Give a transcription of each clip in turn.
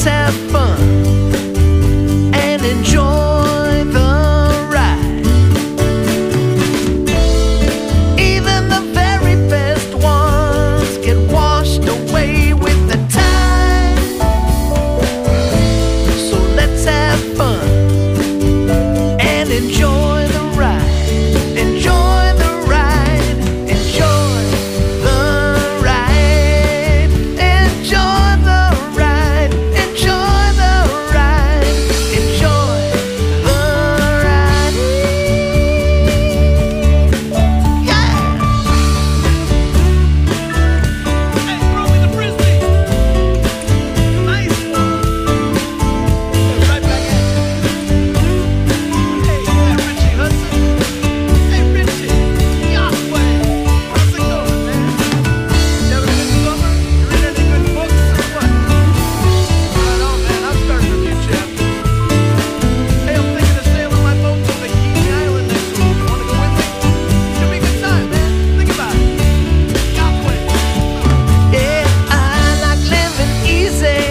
let's have fun and enjoy the ride. Even the very best ones get washed away with the tide. So let's have fun and enjoy the ride. Enjoy the ride. Enjoy the ride. Enjoy the ride. Enjoy the ride. Enjoy the ride. Yeah. Hey, throw me the frisbee. Nice one. Right back at you. Hey, that Richie Hudson. Hey, Richie. Yahweh. How's it going, man? You having a good summer? You read any good books or what? Right on, man. I'm starting a new chapter. Hey, I'm thinking of sailing my boat to Bikini Island next week. You wanna go with me? Should be a good time, man. Think about it. Yahweh. Yeah, I like living easy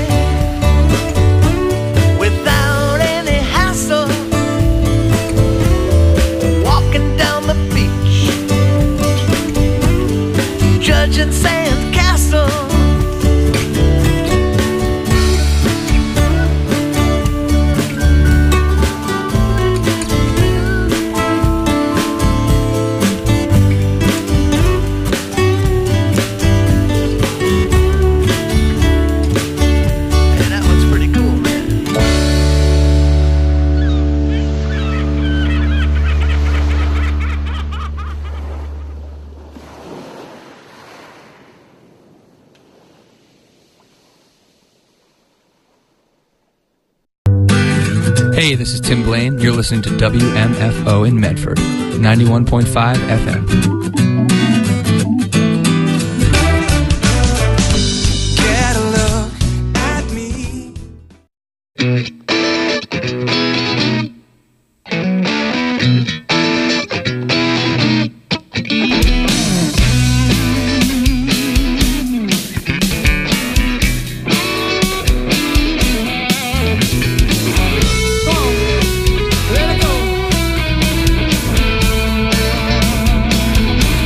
without any hassle. Walking down the beach, judging sand castles. And that one's pretty cool, man. Hey, this is Tim Blaine. You're listening to WMFO in Medford, 91.5 FM. Get a look at me. Let it go.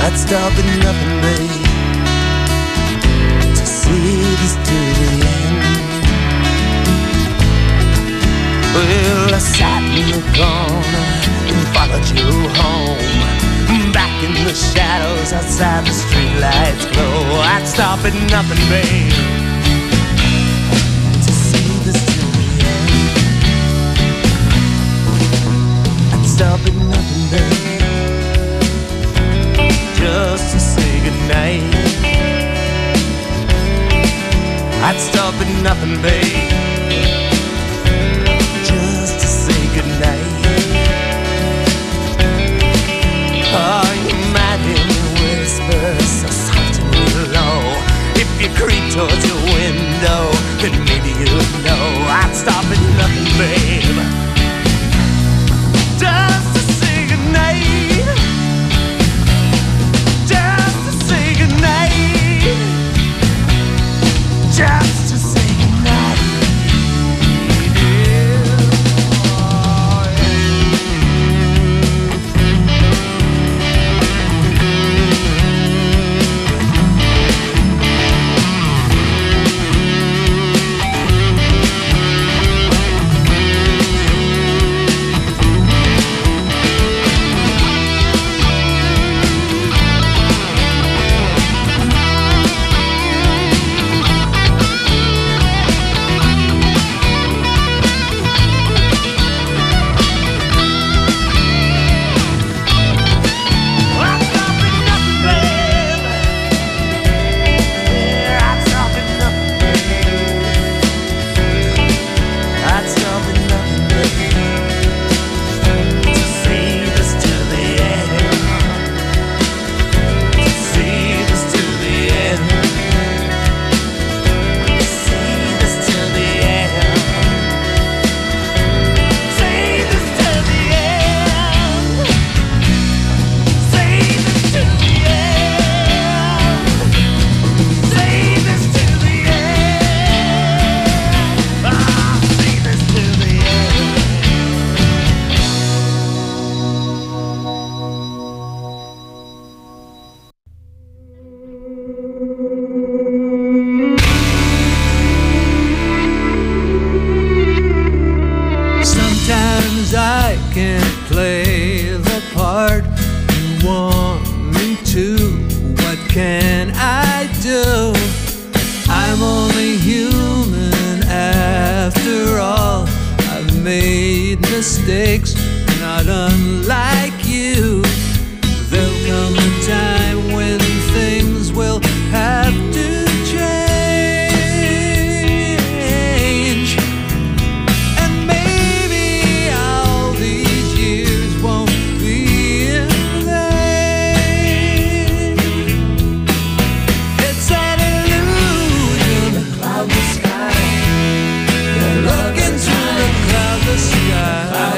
I'd stop at nothing, babe, to see this to the end. Well, I sat in the corner and followed you home, back in the shadows outside the streetlights glow. I'd stop at nothing, babe, to see this to the end. I'd stop at nothing, babe, just to say goodnight. I'd stop at nothing, babe, just to say goodnight. Oh, you might hear me whisper so soft and low. If you creep towards your window, then maybe you'll know. I'd stop at nothing, babe, just to say goodnight. Just to say goodnight. Just to say goodnight. Sometimes I can't play the part you want me to. What can I do? I'm only human after all. I've made mistakes, not unlike you. There'll come a time when things will have to change. And maybe all these years won't be in vain. It's an illusion, the cloudless sky. Look into the cloudless sky.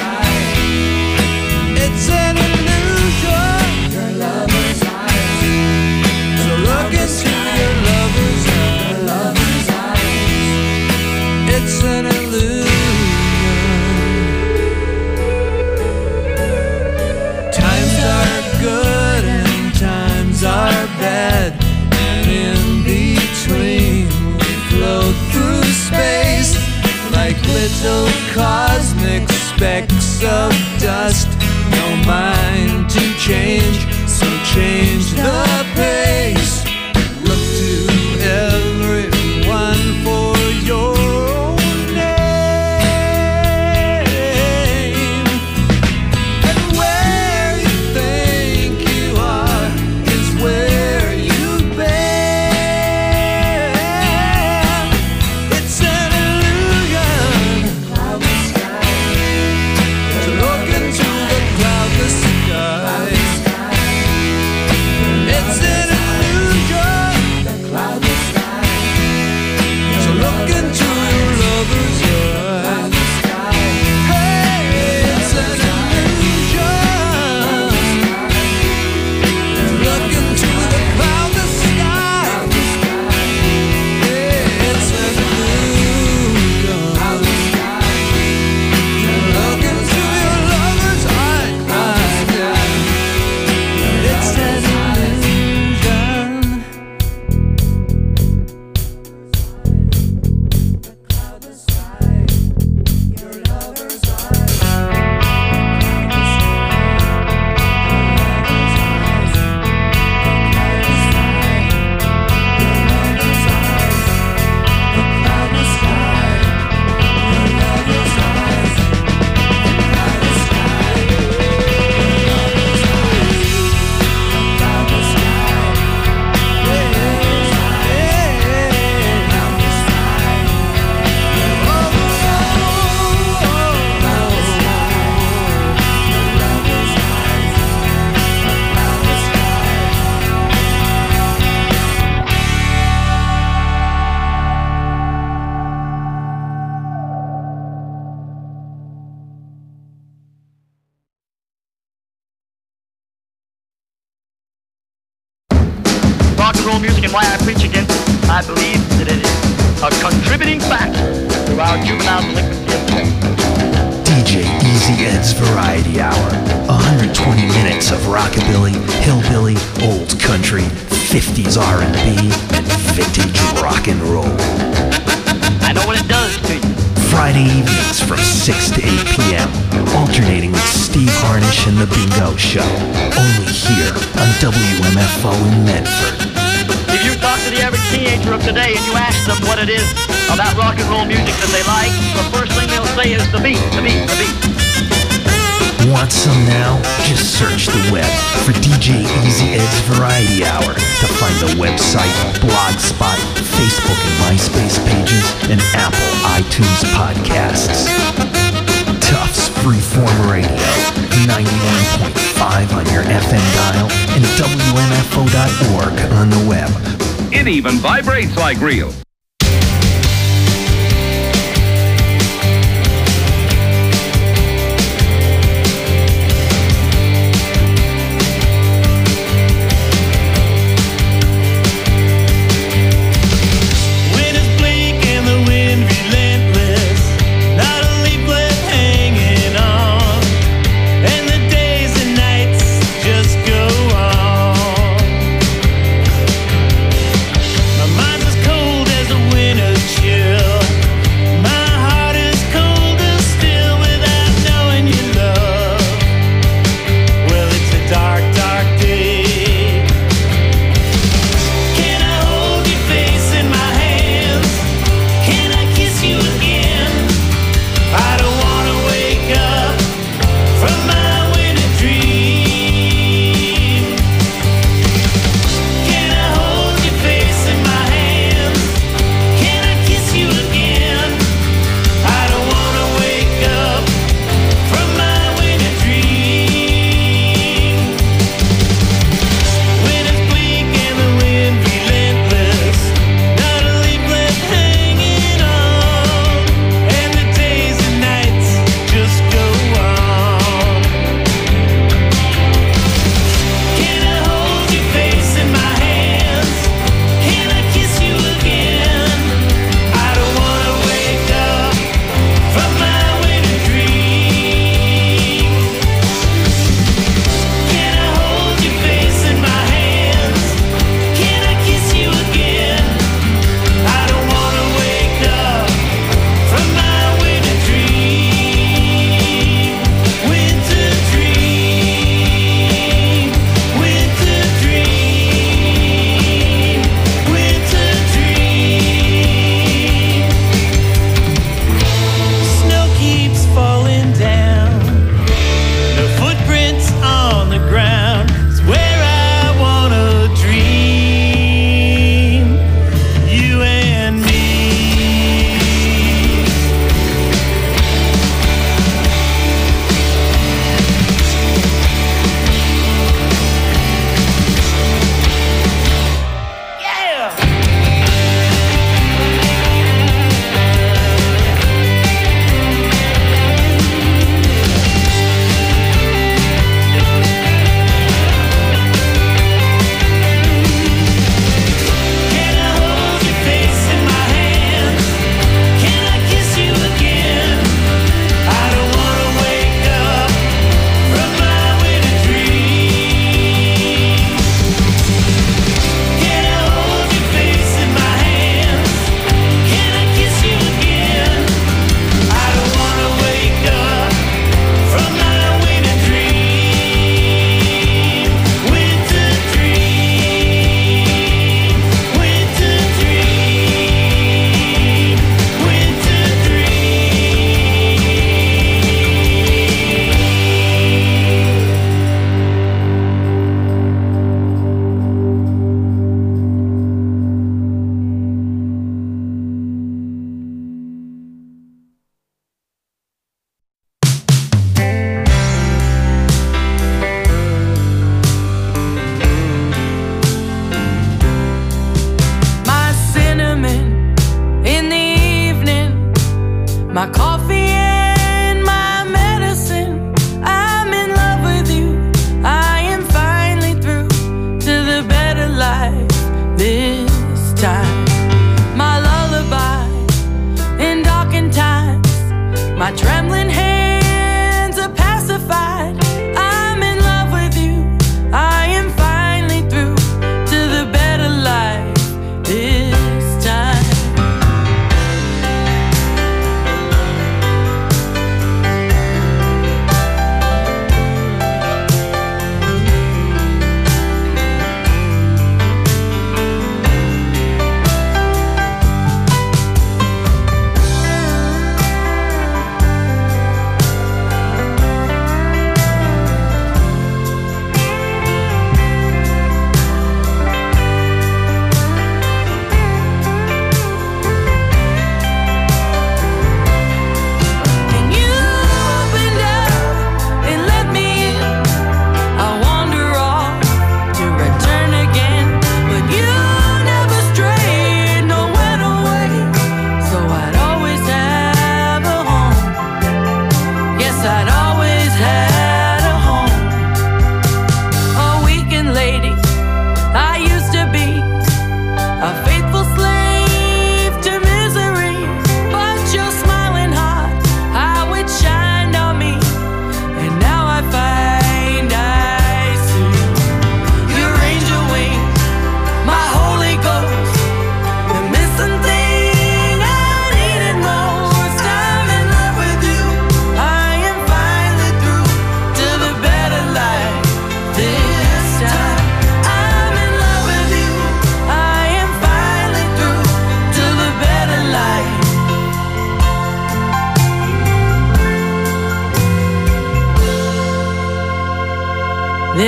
It's an illusion, your lover's eyes. So look into your lover's eyes. It's an illusion. Times are good and times are bad, and in between we float through space like little cosmic specks of dust. No mind to change, so change the pace. Look to everyone for your own name. And where you think you are is where you've been. It's an illusion, cloudless sky. To look into the cloudless sky. It's roll music and why I preach against it. I believe that it is a contributing factor to our juvenile delinquency epidemic. DJ Easy Ed's Variety Hour. 120 minutes of rockabilly, hillbilly, old country, 50s R&B, and vintage rock and roll. I know what it does to you. Friday evenings from 6 to 8 p.m. Alternating with Steve Harnish and The Bingo Show. Only here on WMFO in Medford. If you talk to the average teenager of today and you ask them what it is about rock and roll music that they like, the first thing they'll say is the beat, the beat, the beat. Want some now? Just search the web for DJ Easy Ed's Variety Hour to find the website, Blogspot, Facebook and MySpace pages, and Apple iTunes podcasts. Tufts Freeform Radio, 91.5 on your FM dial and WMFO.org on the web. It even vibrates like real. My mind's as cold as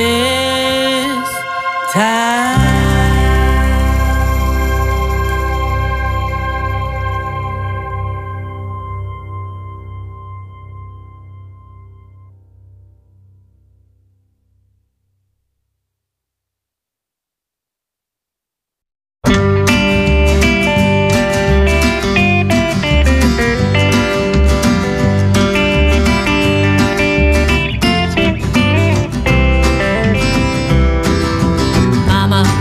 this time. Mama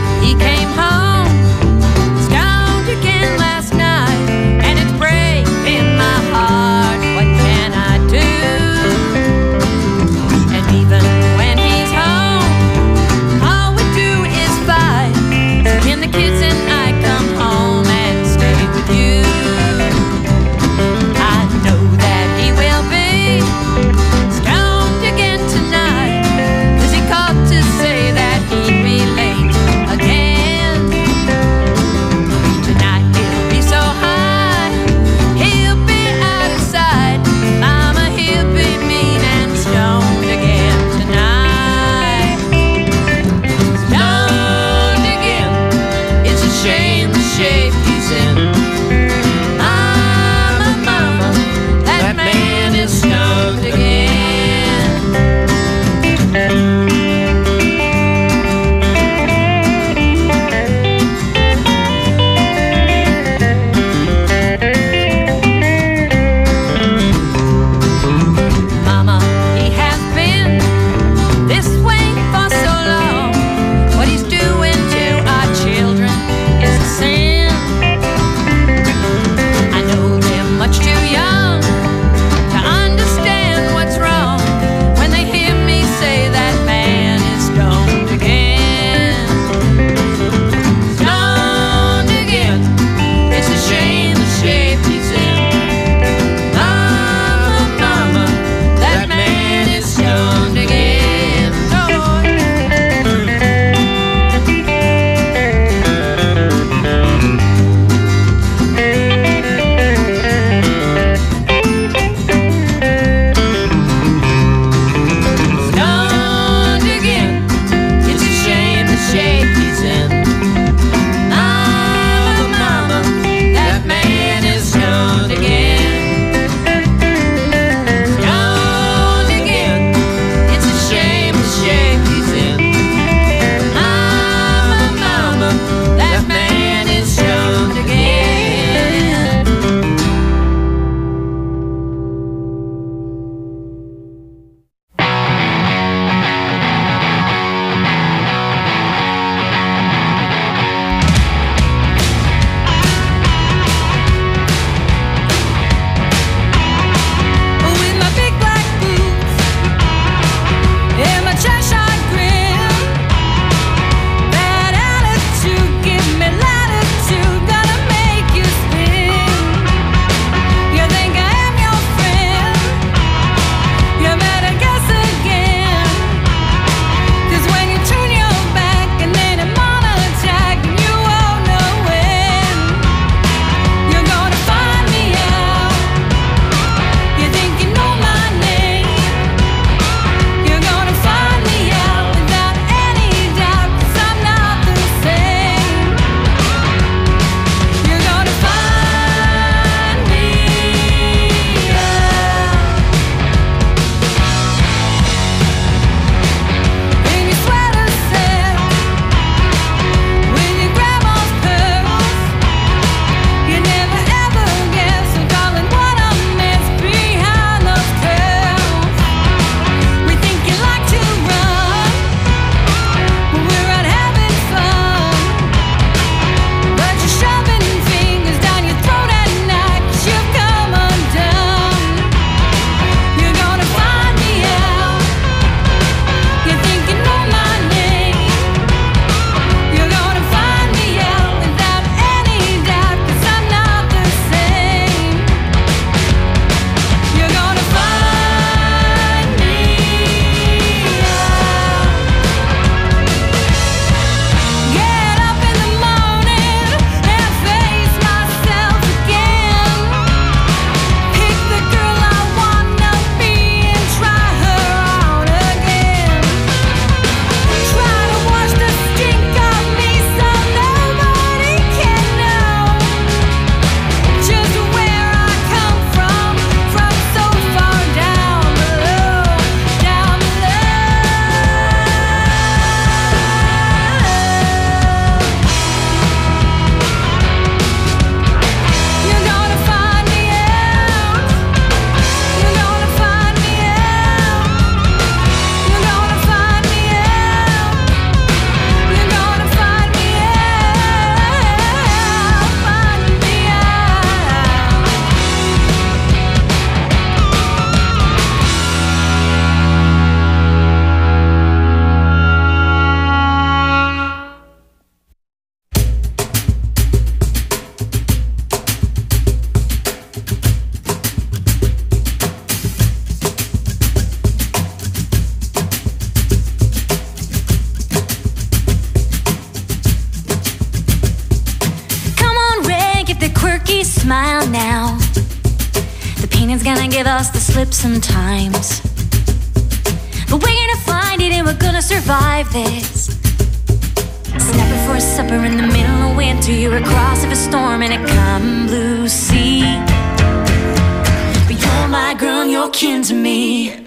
gonna give us the slip sometimes, but we're gonna find it and we're gonna survive this. Snapping for a supper in the middle of winter, you're across of a storm in a calm blue sea. But you're my girl and you're kin to me.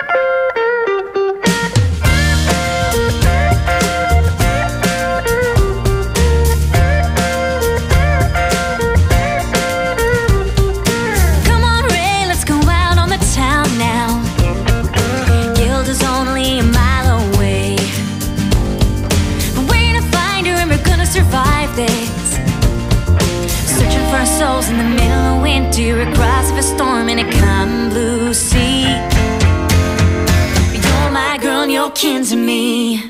In the middle of winter, across of a storm in a calm blue sea. You're my girl and you're kin to me.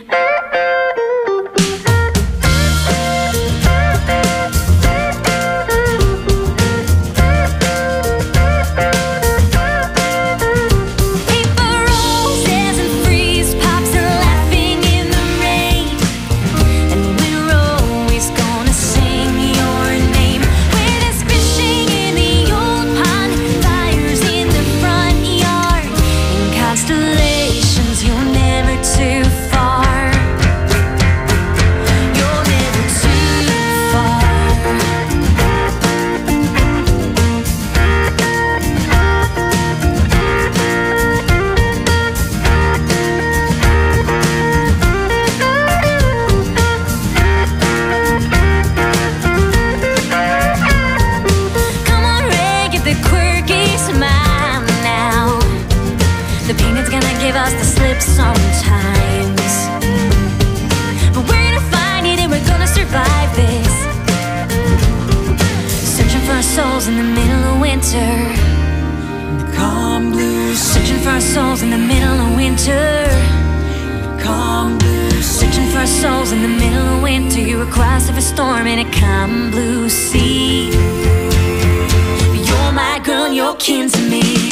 In the middle of winter, the calm blue, searching for our souls in the middle of winter, the calm blue, searching for our souls in the middle of winter. You're across of a storm in a calm blue sea. You're my girl and you're kin to me.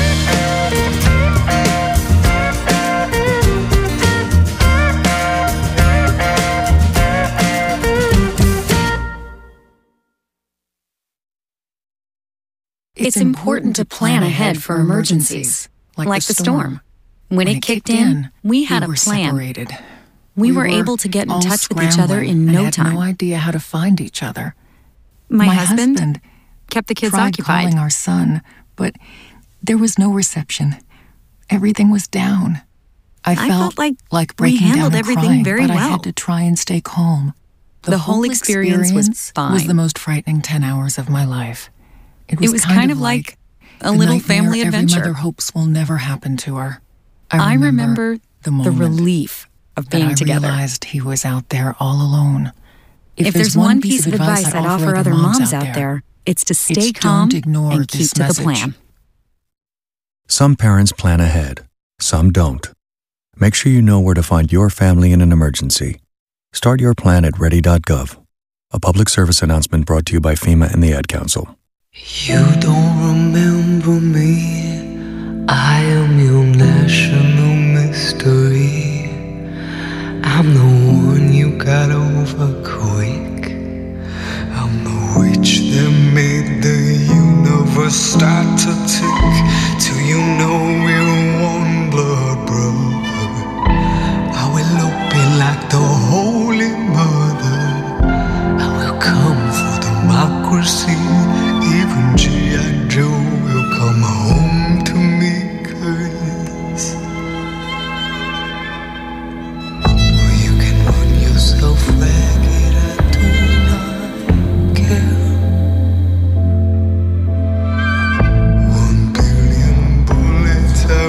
It's important to plan ahead for emergencies, like the storm. When it kicked in, we had a plan. Separated. We were able to get in touch with each other in no time. I had no idea how to find each other. My husband kept the kids tried occupied. Calling our son, but there was no reception. Everything was down. I felt like breaking we handled down and everything crying, very but well. I had to try and stay calm. The whole experience was fine. Was the most frightening 10 hours of my life. It was kind of like a little family adventure. Every mother hopes will never happen to her. I remember the moment relief of being together. I realized he was out there all alone. If there's one piece of advice I'd offer other moms out there, it's to stay calm and keep to the plan. Some parents plan ahead, some don't. Make sure you know where to find your family in an emergency. Start your plan at ready.gov. A public service announcement brought to you by FEMA and the Ad Council. You don't remember me, I am your national mystery. I'm the one you got over quick. I'm the witch that made the universe start to tick, till you know we're one blood brother. I will be like the Holy Mother. I will come for democracy. Even G.I. Joe will come home to me, 'cause you can run yourself ragged, I do not care. 1 billion bullets I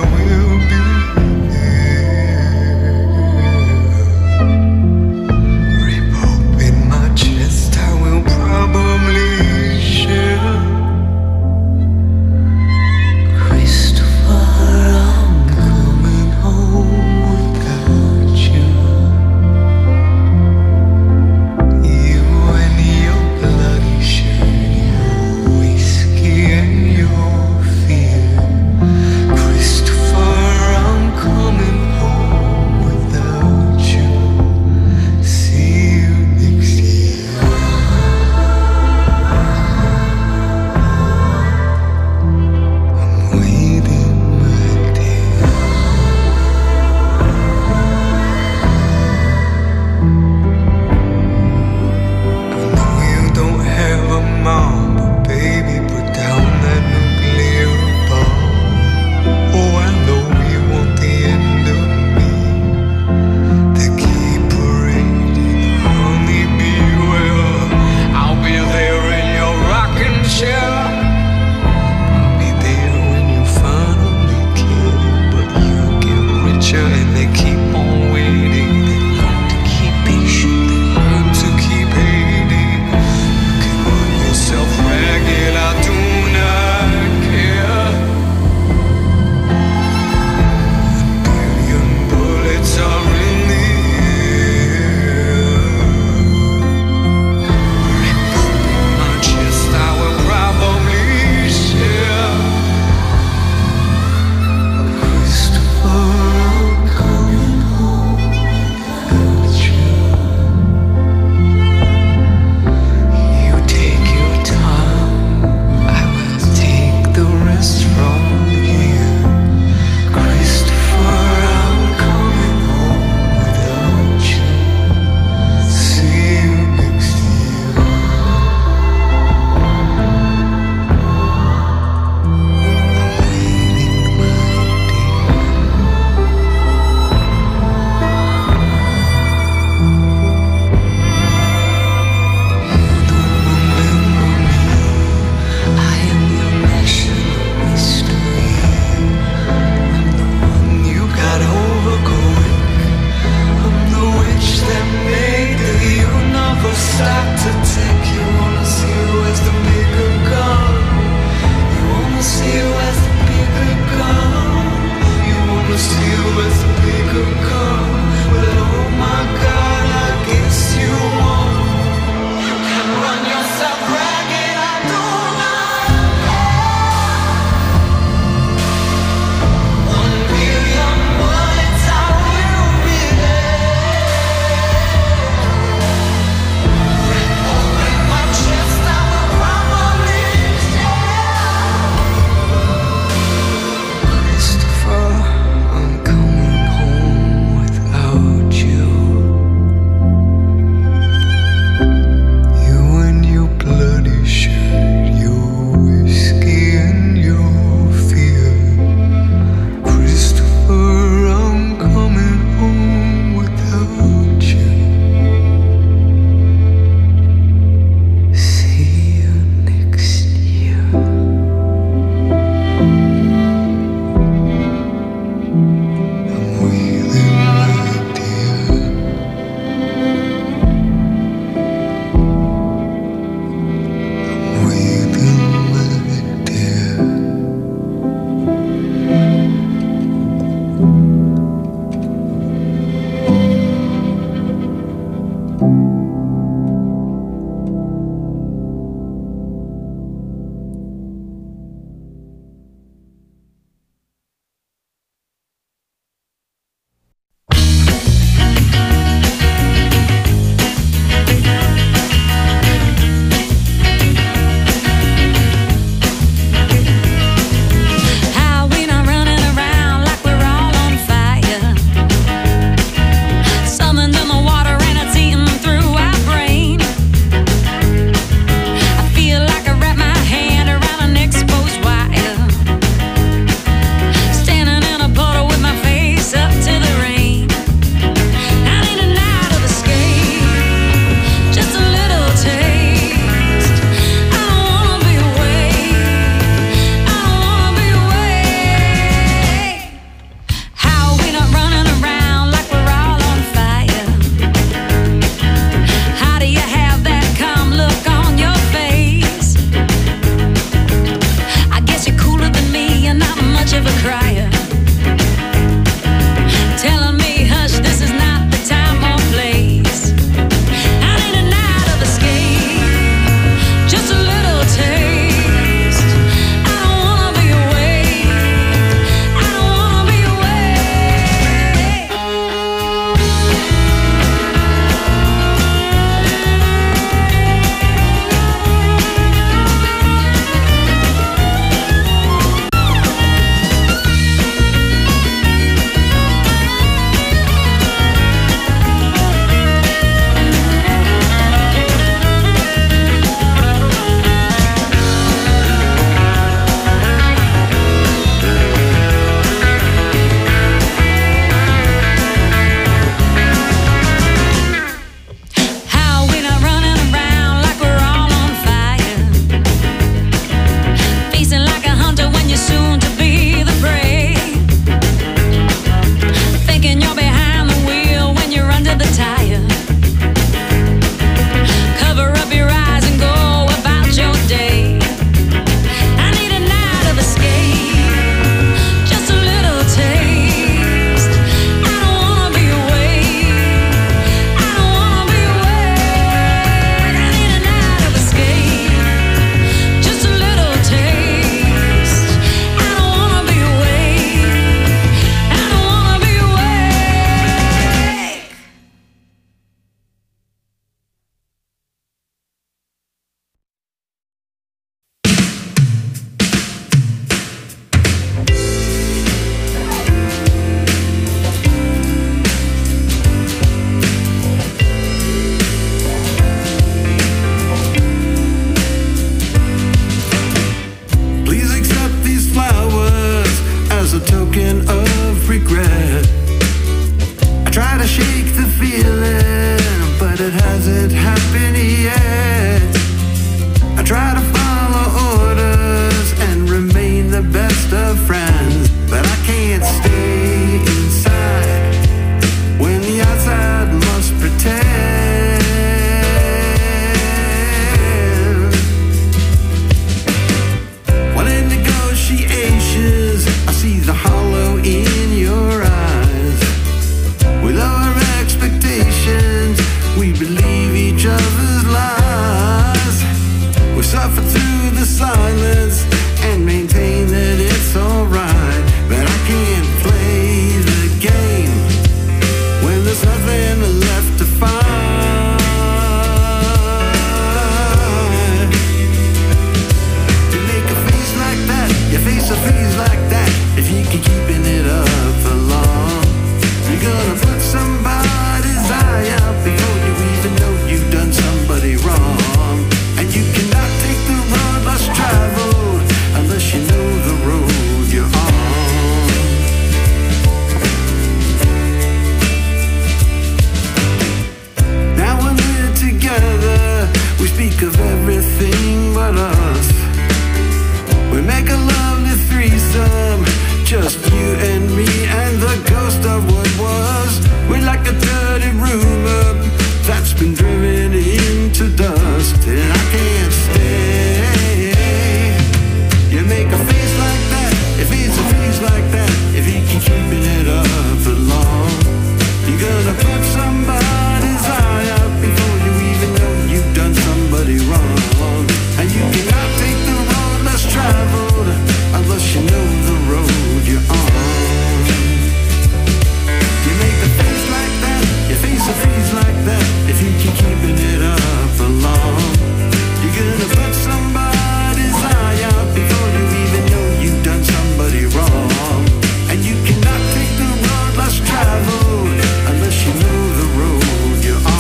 somebody's eye out before you even know you've done somebody wrong. And you cannot take the road less traveled unless you know the road you're on. You make a face like that, you face a face like that, if you keep keeping it up for long. You're gonna put somebody's eye out before you even know you've done somebody wrong. And you cannot take the road less traveled unless you know the road you're on.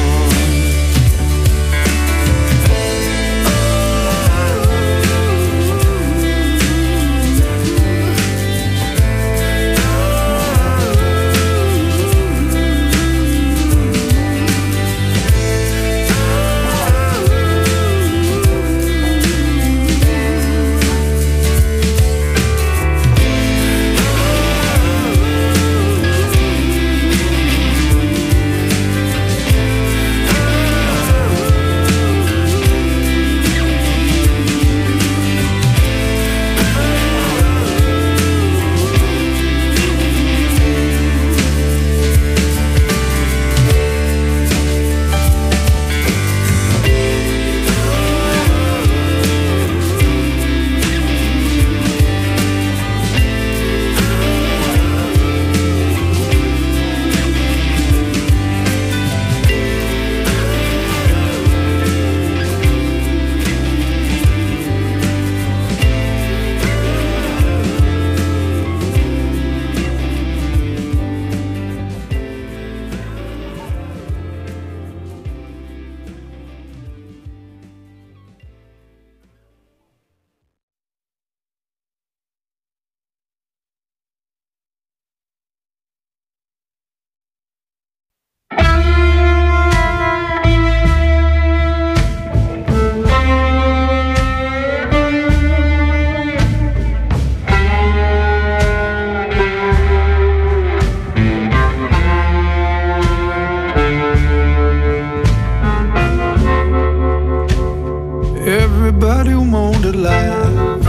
Everybody want to laugh,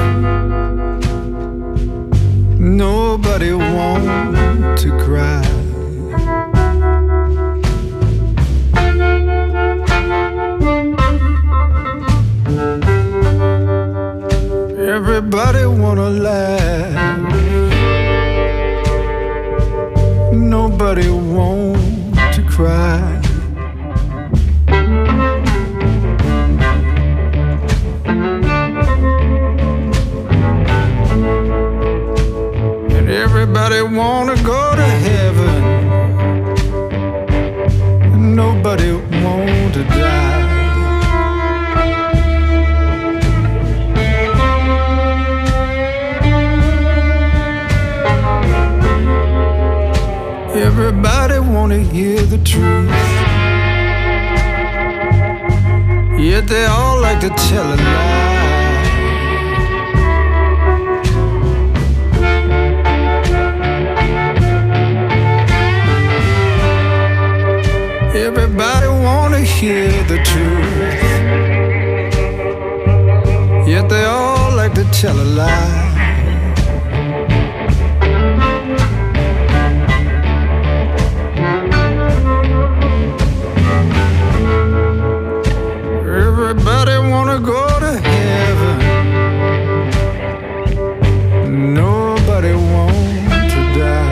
nobody want to cry. Everybody wanna laugh, nobody want to cry. Everybody wanna go to heaven, nobody want to die. Everybody wanna hear the truth, yet they all like to tell a lie. Everybody wanna hear the truth, yet they all like to tell a lie. Everybody wanna go to heaven, nobody want to die.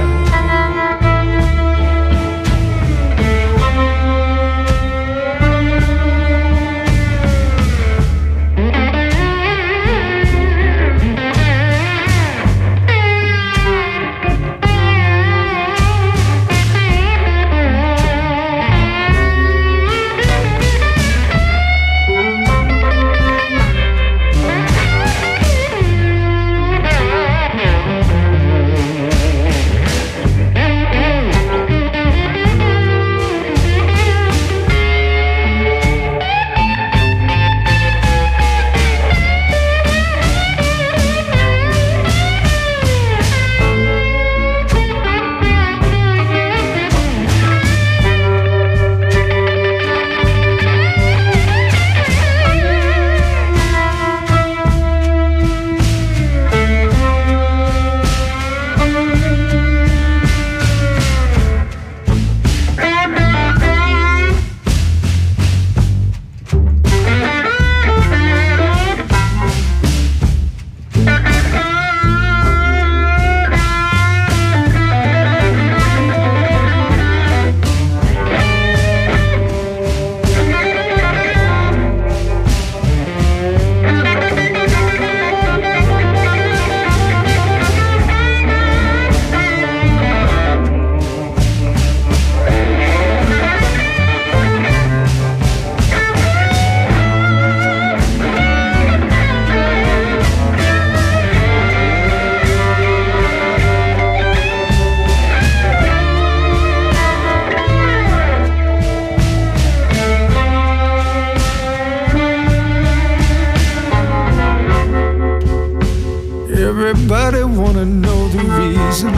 Everybody wanna know the reason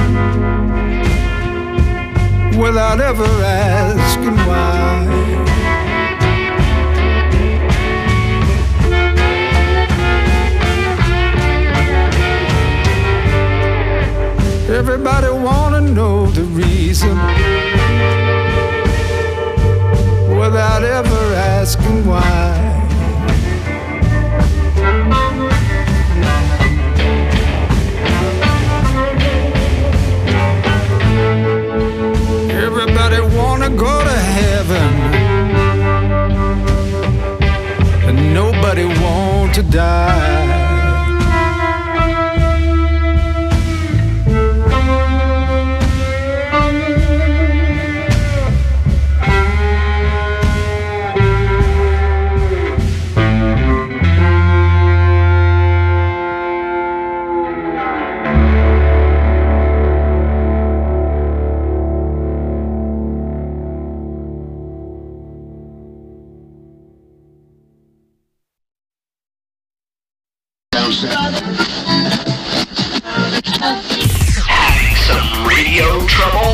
without ever asking why. Everybody wanna know the reason without ever asking why. Everybody wanna go to heaven, and nobody want to die. Some radio trouble?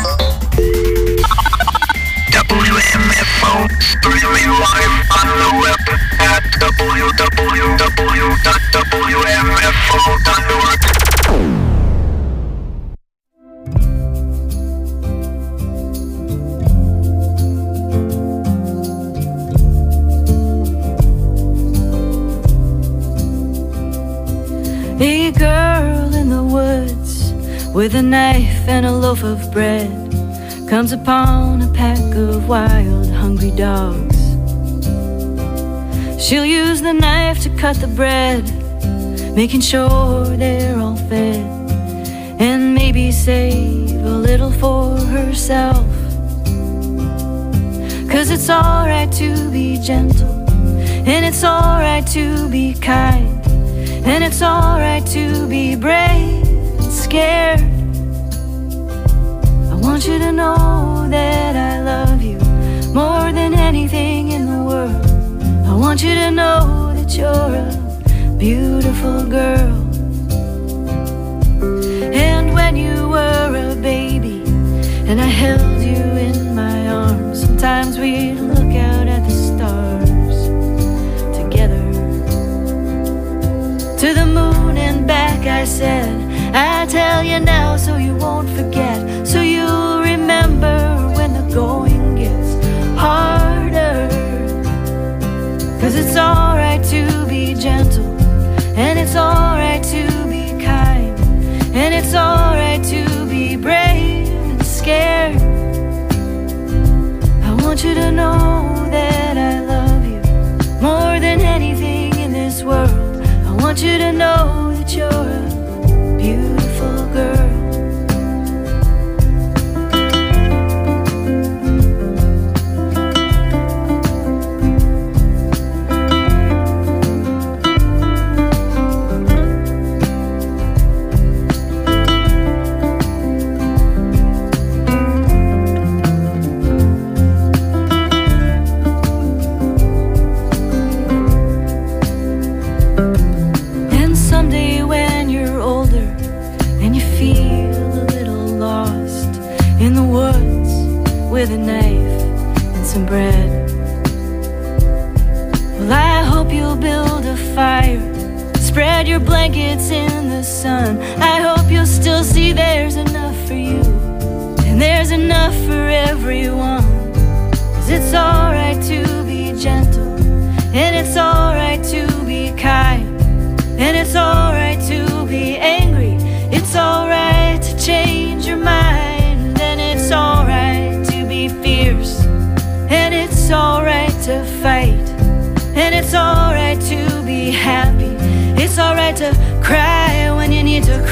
WMFO, streaming live on the web at www.wmfo.org. A girl in the woods with a knife and a loaf of bread comes upon a pack of wild, hungry dogs. She'll use the knife to cut the bread, making sure they're all fed, and maybe save a little for herself. 'Cause it's alright to be gentle, and it's alright to be kind, and it's alright to be brave and scared. I want you to know that I love you more than anything in the world. I want you to know that you're a beautiful girl. And when you were a baby and I held you in my arms, sometimes we'd look out at the stars together. To the moon and back I said, I tell you now so you won't forget, so you'll remember when the going gets harder. 'Cause it's alright to be gentle, and it's alright to be kind, and it's alright to be brave and scared. I want you to know that I love you more than anything in this world. I want you to know that you're a beautiful girl. With a knife and some bread, well, I hope you'll build a fire, spread your blankets in the sun. I hope you'll still see there's enough for you, and there's enough for everyone. 'Cause it's alright to be gentle, and it's alright to be kind, and it's alright to be angry. It's alright to change your mind, and it's alright fierce, and it's alright to fight, and it's alright to be happy. It's alright to cry when you need to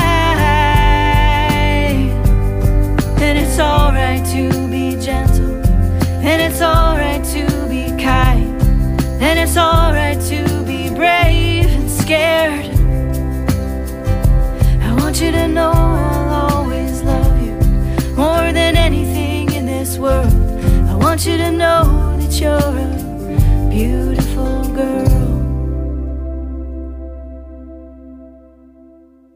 cry, and it's alright to be gentle, and it's alright to be kind, and it's alright to be brave and scared. I want you to know I'll always love you more than anything in this world. I want you to know that you're a beautiful girl.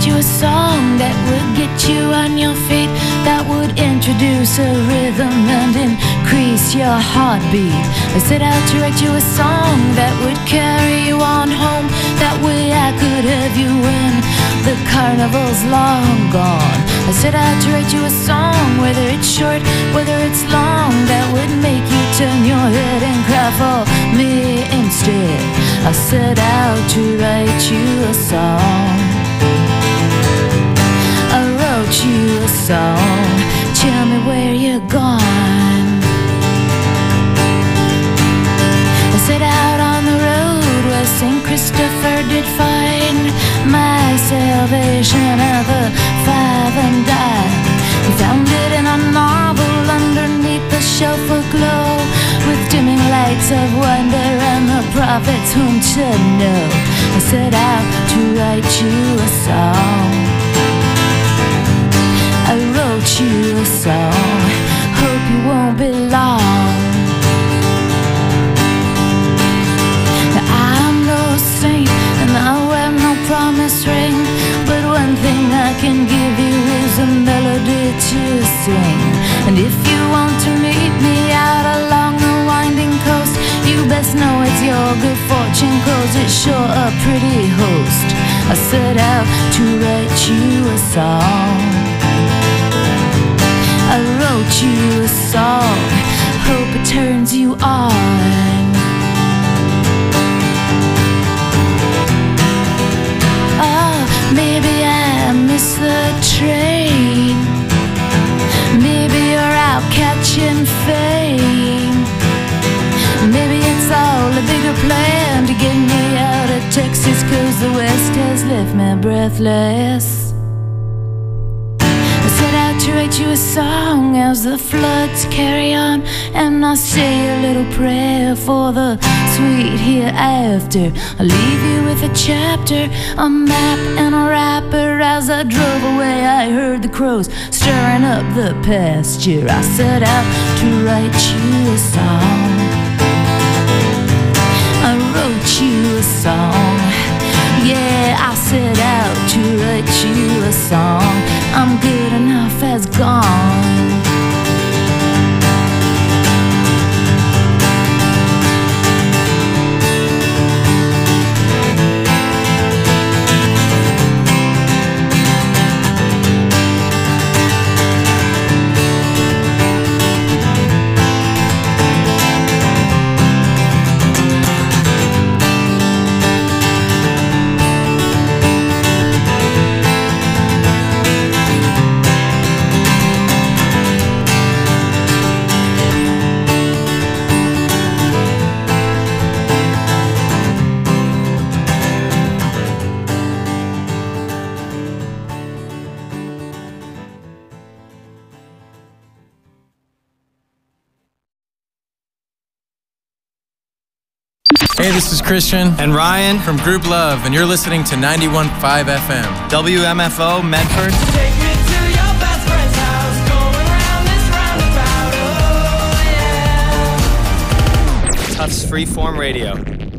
write you a song that would get you on your feet, that would introduce a rhythm and increase your heartbeat. I set out to write you a song that would carry you on home. That way I could have you when the carnival's long gone. I set out to write you a song, whether it's short, whether it's long, that would make you turn your head and cry for me instead. I set out to write you a song. I wrote you a song. Tell me where you're gone. I set out on the road where St. Christopher did find my salvation at the 5 and dime. He found it in a novel underneath the shelf aglow, with dimming lights of wonder and the prophets whom to know. I set out to write you a song. I wrote you a song. Hope you won't be long. Now, I'm no saint and I wear no promise ring, but one thing I can give you is a melody to sing. And if you want to meet me out along the winding coast, you best know it's your good fortune, 'cause it's sure a pretty host. I set out to write you a song. I wrote you a song. Hope it turns you on. Oh, maybe I missed the train. Maybe you're out catching fame. Maybe it's all a bigger plan to get me out of Texas, 'cause the West has left me breathless. I set out to write you a song as the floods carry on, and I say a little prayer for the sweet hereafter. I leave you with a chapter, a map and a wrapper. As I drove away I heard the crows stirring up the pasture. I set out to write you a song. I wrote you a song. Yeah, I set out to write you a song. I'm good enough as gone. Hey, this is Christian and Ryan from Group Love, and you're listening to 91.5 FM. WMFO Medford. Take me to your best friend's house, going around this roundabout, oh yeah. Tufts Freeform Radio.